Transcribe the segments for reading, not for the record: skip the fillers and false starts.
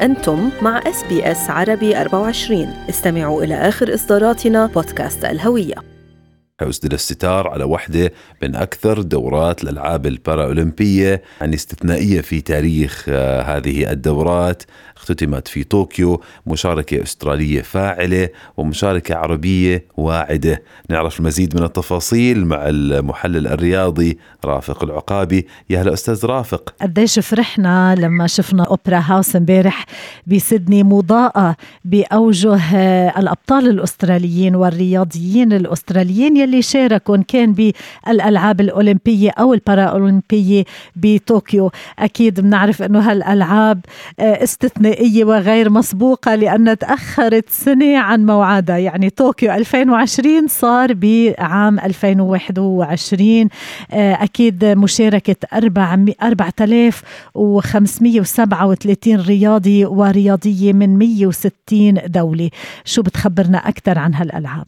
أنتم مع SBS عربي 24. استمعوا إلى آخر إصداراتنا بودكاست الهوية. أسدل الستار على واحدة من أكثر دورات الألعاب البارالمبية يعني استثنائية في تاريخ هذه الدورات. اختتمت في طوكيو، مشاركة أسترالية فاعلة ومشاركة عربية واعدة. نعرف المزيد من التفاصيل مع المحلل الرياضي رافق العقابي. يا هلا أستاذ رافق. قديش فرحنا لما شفنا أوبرا هاوس امبارح بسيدني مضاءة بأوجه الأبطال الأستراليين والرياضيين الأستراليين يلي شاركوا كان بالألعاب الأولمبية أو البارالمبية بطوكيو. أكيد بنعرف أنه هالألعاب استثنائية وغير مسبوقة لأن تأخرت سنة عن موعدها، يعني طوكيو 2020 صار بعام 2021. أكيد مشاركة 4537 رياضي ورياضية من 160 دولة. شو بتخبرنا أكثر عن هالألعاب؟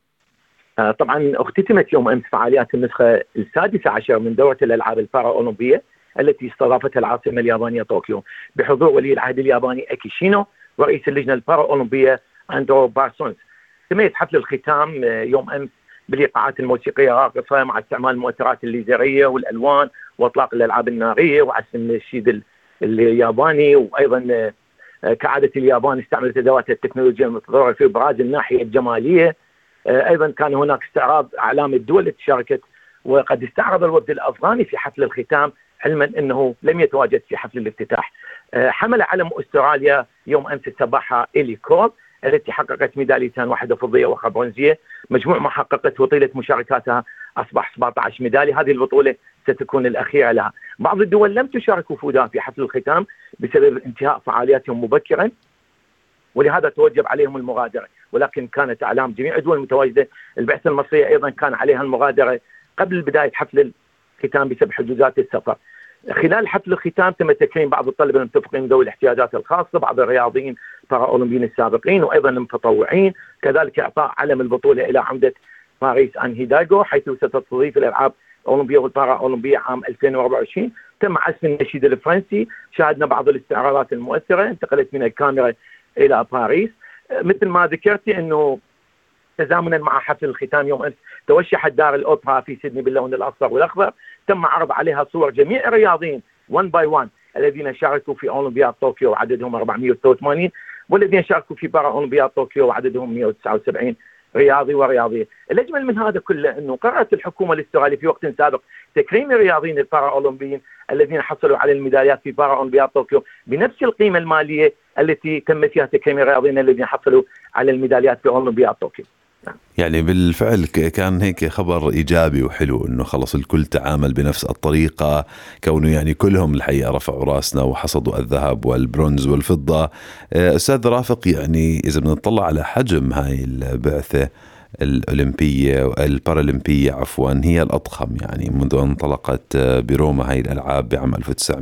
طبعا اختتمت يوم أمس فعاليات النسخة 16 من دورة الألعاب البارالمبية التي استضافتها العاصمة اليابانية طوكيو بحضور ولي العهد الياباني أكيشينو ورئيس اللجنة البارالمبية أندرو بارسونز. تميز حفل الختام يوم أمس بالإيقاعات الموسيقية الراقصة مع استعمال المؤثرات الليزرية والألوان وإطلاق الألعاب النارية وعزف النشيد الياباني. وأيضا كعادة اليابان استعملت أدوات التكنولوجيا المتطورة في إبراز الناحية الجمالية. أيضا كان هناك استعراض أعلام الدول التي شاركت، وقد استعرض الوفد الأفغاني في حفل الختام علما أنه لم يتواجد في حفل الافتتاح. حمل علم أستراليا يوم أمس السباحة إلي كول التي حققت ميداليتين، واحدة فضية وأخرى برونزية. مجموع ما حققته وطيلة مشاركاتها أصبح 17 ميدالية. هذه البطولة ستكون الأخيرة لها. بعض الدول لم تشارك وفودها في حفل الختام بسبب انتهاء فعالياتهم مبكرا، ولهذا توجب عليهم المغادرة، ولكن كانت أعلام جميع الدول المتواجدة. البعثة المصرية أيضا كان عليها المغادرة قبل بداية حفل الختام بسبب حجوزات السفر. خلال حفل الختام تم تكريم بعض الطلبة المتفقين ذوي الاحتياجات الخاصة، بعض الرياضيين بارالمبيين السابقين وأيضا المتطوعين. كذلك إعطاء علم البطولة إلى عمدة باريس آن هيدالغو، حيث ستستضيف الألعاب الأولمبية والبارالمبية عام 2024. تم عزف النشيد الفرنسي. شاهدنا بعض الاستعراضات المؤثرة انتقلت من الكاميرا إلى باريس. مثل ما ذكرتي أنه تزامنا مع حفل الختام يوم أمس توشحت دار الأوبرا في سيدني باللون الأصفر والأخضر. تم عرض عليها صور جميع الرياضيين 1 by 1 الذين شاركوا في أولمبياد طوكيو وعددهم 486، والذين شاركوا في بارا أولمبياد طوكيو وعددهم 179 رياضي ورياضية. الأجمل من هذا كله أنه قررت الحكومة الاسترالية في وقت سابق تكريم الرياضيين البارا أولمبيين الذين حصلوا على الميداليات في بارا أولمبياد طوكيو بنفس القيمة المالية التي تم فيها تكريم الرياضيين الذين حصلوا على الميداليات في أولمبياد طوكيو. يعني بالفعل كان هيك خبر إيجابي وحلو إنه خلص الكل تعامل بنفس الطريقة، كونه يعني كلهم الحقيقة رفعوا راسنا وحصدوا الذهب والبرونز والفضة. أستاذ رافق، يعني إذا بنطلع على حجم هاي البعثة الأولمبية البارالمبية هي الأضخم يعني منذ انطلقت بروما هاي الألعاب بعام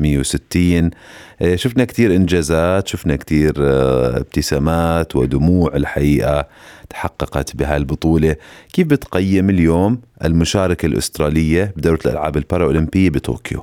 1960. شفنا كتير إنجازات، شفنا كتير ابتسامات ودموع الحقيقة تحققت بهالبطولة. كيف بتقيم اليوم المشاركة الأسترالية بدورة الألعاب البارالمبية بطوكيو؟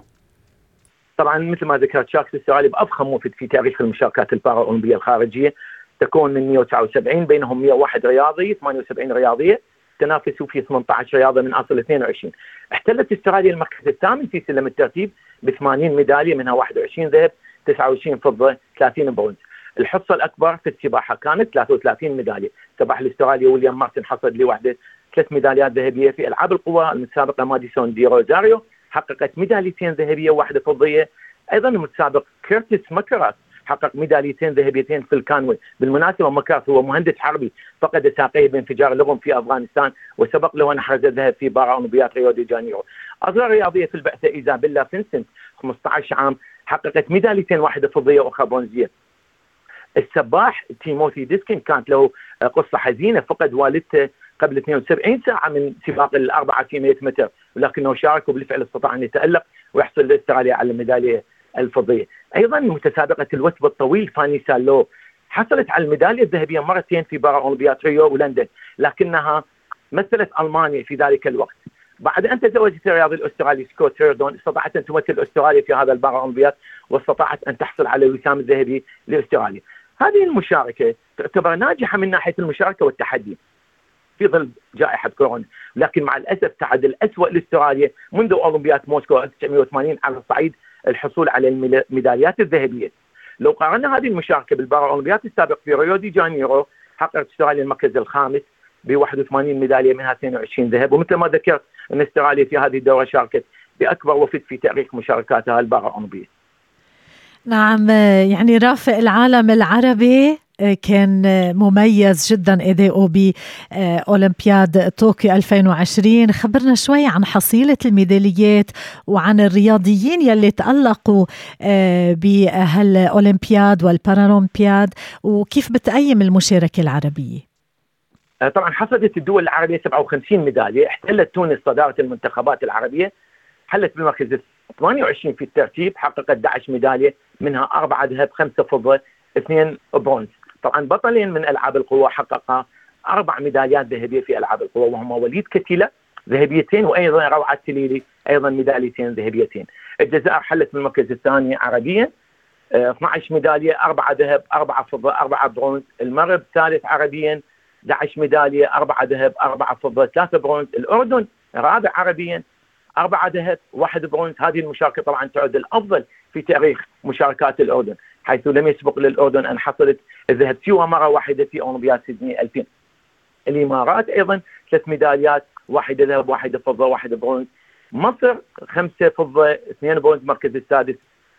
طبعا مثل ما ذكرت شاركت الأسترالية بأضخم وفد في تاريخ المشاركات البارالمبية الخارجية، تكون من 179 بينهم 101 رياضي 78 رياضية تنافسوا في 18 رياضة من أصل 22. احتلت استراليا المركز الثامن في سلم الترتيب ب80 ميدالية، منها 21 ذهب 29 فضة 30 برونز. الحصة الأكبر في السباحة كانت 33 ميدالية. سباح الاسترالي ويليام مارتن حصد لوحده 3 ميداليات ذهبية. في ألعاب القوى المتسابقة ماديسون دي روزاريو حققت ميداليتين ذهبية وواحدة فضية. أيضا المتسابق كيرتس ماكراث حقق ميداليتين ذهبيتين في الكانوي. بالمناسبة ماكراث هو مهندس حربي فقد ساقيه بانفجار لغم في أفغانستان، وسبق له أن حرز الذهب في بارالمبياد ريو دي جانيرو. أصغر رياضية في البعثة إيزابيلا فينسنت 15 عام حققت ميداليتين، واحدة فضية وأخرى برونزية. السباح تيموثي ديسكين كانت له قصة حزينة، فقد والدته قبل 72 ساعة من سباق الأربعة في 100 متر، ولكنه شارك وبالفعل استطاع أن يتألق ويحصل لأستراليا على الميدالية الفضية. أيضا متسابقة الوثب الطويل فاني سالو حصلت على الميدالية الذهبية مرتين في بارالمبياد ريو ولندن، لكنها مثلت ألمانيا في ذلك الوقت بعد أن تزوجت الرياضي الأسترالي سكوت هيردون، استطاعت أن تمثل أستراليا في هذا البارا أولمبياد، واستطاعت أن تحصل على الوسام الذهبي لأستراليا. هذه المشاركة تعتبر ناجحة من ناحية المشاركة والتحدي في ظل جائحة كورونا، لكن مع الأسف تعد الأسوأ لاستراليا منذ أولمبياد موسكو 1980 على الصعيد الحصول على الميداليات الذهبية. لو قارنا هذه المشاركة بالبارا أولمبياد السابق في ريو دي جانيرو، حققت استراليا المركز الخامس ب 81 ميدالية، منها 22 ذهب. ومثل ما ذكرت أن استراليا في هذه الدورة شاركت بأكبر وفد في تاريخ مشاركاتها البارا أولمبية. نعم، يعني رافق العالم العربي كان مميز جدا أداؤه بأولمبياد طوكيو 2020. خبرنا شوي عن حصيلة الميداليات وعن الرياضيين يلي تألقوا بهالأولمبياد والبارالمبياد، وكيف بتقيم المشاركة العربية؟ طبعا حصدت الدول العربية 57 ميدالية. احتلت تونس صدارة المنتخبات العربية، حلت بالمركز 28 في الترتيب، حققت 11 ميدالية، منها 4 ذهب، 5 فضة، 2 برونز. طبعا بطلين من ألعاب القوى حققا 4 ميداليات ذهبية في ألعاب القوى، وهما وليد كتيلة ذهبيتين، وأيضا روعة تليلي أيضا ميداليتين ذهبيتين. الجزائر حلت بالمركز الثاني عربيا، 12 ميدالية، 4 ذهب، 4 فضة، 4 برونز. المغرب ثالث عربيا، 11 ميدالية، 4 ذهب، 4 فضة، 3 برونز. الأردن رابع عربيا، 4 ذهب، 1 برونز. هذه المشاركة طبعا تعد الأفضل في تاريخ مشاركات الأردن، حيث لم يسبق للأردن أن حصلت الذهب سوى مرة واحدة في أولمبياد سيدني 2000. الإمارات أيضا 3 ميداليات، 1 ذهب، 1 فضة، 1 برونز. مصر 5 فضة، 2 برونز، مركز السادس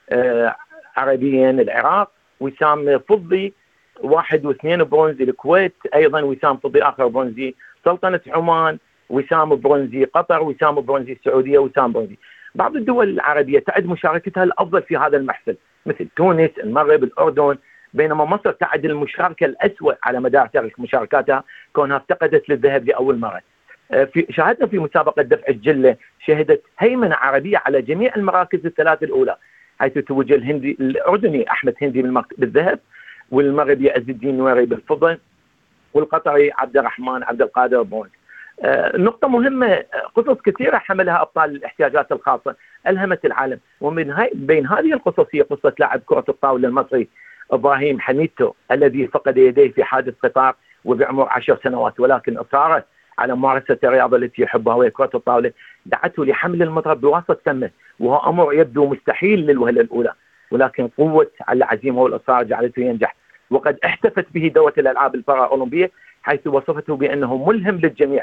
عربيا. العراق وسام فضي 1 و2 برونز. الكويت أيضا وسام فضي آخر برونزي. سلطنة عمان وسام برونزي. قطر وسام برونزي. السعودية وسام برونزي. بعض الدول العربية تعد مشاركتها الأفضل في هذا المحفل، مثل تونس، المغرب، الأردن، بينما مصر تعد المشاركة الأسوأ على مدار تاريخ مشاركاتها، كونها افتقدت للذهب لأول مرة. شاهدنا في مسابقة دفع الجلة، شهدت هيمنة عربية على جميع المراكز الثلاث الأولى، حيث توج الهندي الأردني أحمد هندي بالذهب، والمغربي عز الدين نويري بالفضة، والقطري عبد الرحمن عبد القادر برونز. نقطة مهمة، قصص كثيرة حملها أبطال الاحتياجات الخاصة ألهمت العالم، ومن بين هذه القصص هي قصة لاعب كرة الطاولة المصري إبراهيم حميدتو، الذي فقد يديه في حادث قطار وبعمر 10 سنوات، ولكن أصر على ممارسة الرياضة التي يحبها وهي كرة الطاولة. دعته لحمل المضرب بواسط فمه، وهو أمر يبدو مستحيل للوهلة الأولى، ولكن قوة العزيمة والإصرار جعلته ينجح، وقد احتفت به دورة الألعاب البارا أولمبية، حيث وصفته بأنه ملهم للجميع،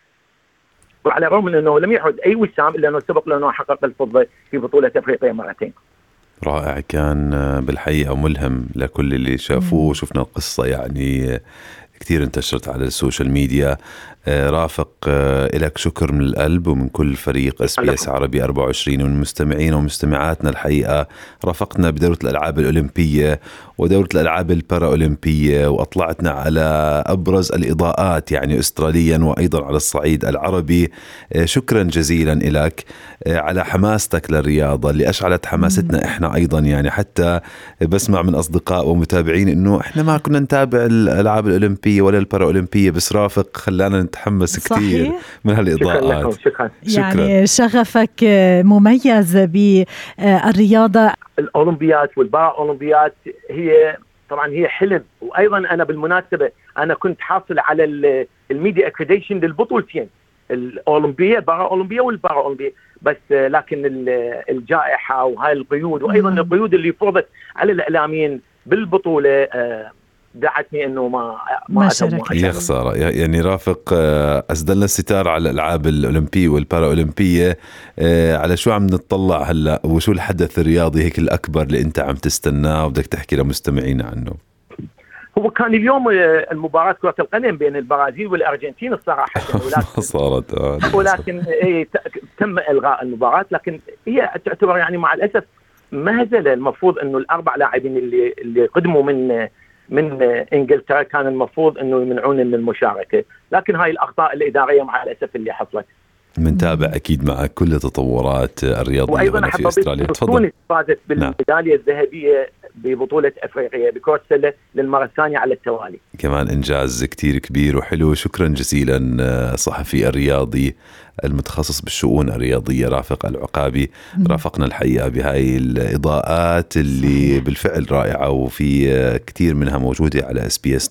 وعلى الرغم من أنه لم يعد أي وسام إلا أنه سبق له أنه حقق الفضة في بطولة أفريقيا مرتين. رائع، كان بالحقيقة ملهم لكل اللي شافوه. شفنا القصة يعني كثير انتشرت على السوشيال ميديا. رافق، إلك شكر من القلب ومن كل فريق SBS عربي 24 ومن مستمعين ومستمعاتنا. الحقيقة رافقنا بدورة الألعاب الأولمبية ودورة الألعاب البارالمبية، وأطلعتنا على أبرز الإضاءات يعني أستراليا وأيضا على الصعيد العربي. شكرا جزيلا إلك على حماستك للرياضة اللي أشعلت حماستنا إحنا أيضا. يعني حتى بسمع من أصدقاء ومتابعين إنه إحنا ما كنا نتابع الألعاب الأولمبية ولا البارالمبية، بس رافق خلانا نتحمس كثير من هالإضاءات. شكرا. يعني شغفك مميز بالرياضة. الأولمبيات والبارا أولمبيات هي طبعا هي حلم، وأيضا أنا بالمناسبة أنا كنت حاصل على الميديا أكريديشن للبطولتين، الأولمبية البارا أولمبية والبارا أولمبية، بس لكن الجائحة وهاي القيود وأيضا القيود اللي فرضت على الإعلاميين بالبطولة دعتني انه ما شارك. يا خساره. يعني رافق، اسدلنا الستار على الالعاب الاولمبيه والبارا اولمبيه. على شو عم نطلع هلا، وشو الحدث الرياضي هيك الاكبر اللي انت عم تستناه وبدك تحكي لمستمعينا عنه؟ هو كان اليوم المباراة كرة القدم بين البرازيل والارجنتين الصراحه، ولكن تم الغاء المباراة، لكن هي تعتبر يعني مع الاسف مهزله. المفروض انه الاربع لاعبين اللي قدموا من انجلترا كان المفروض انه يمنعون من المشاركه، لكن هاي الاخطاء الاداريه مع الاسف اللي حصلت. منتابع أكيد مع كل تطورات الرياضية هنا في أستراليا. تفضل. فازت بالميدالية الذهبية ببطولة أفريقيا بكرة السلة للمرة الثانية على التوالي. كمان إنجاز كتير كبير وحلو. شكرا جزيلا صحفي الرياضي المتخصص بالشؤون الرياضية رافق العقابي. رافقنا الحقيقة بهاي الإضاءات اللي بالفعل رائعة، وفي كتير منها موجودة على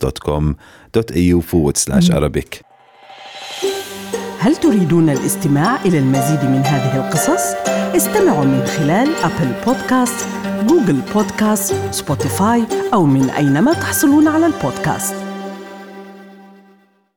sbs.com.au/Arabic. هل تريدون الاستماع إلى المزيد من هذه القصص؟ استمعوا من خلال أبل بودكاست، جوجل بودكاست، سبوتيفاي أو من أينما تحصلون على البودكاست.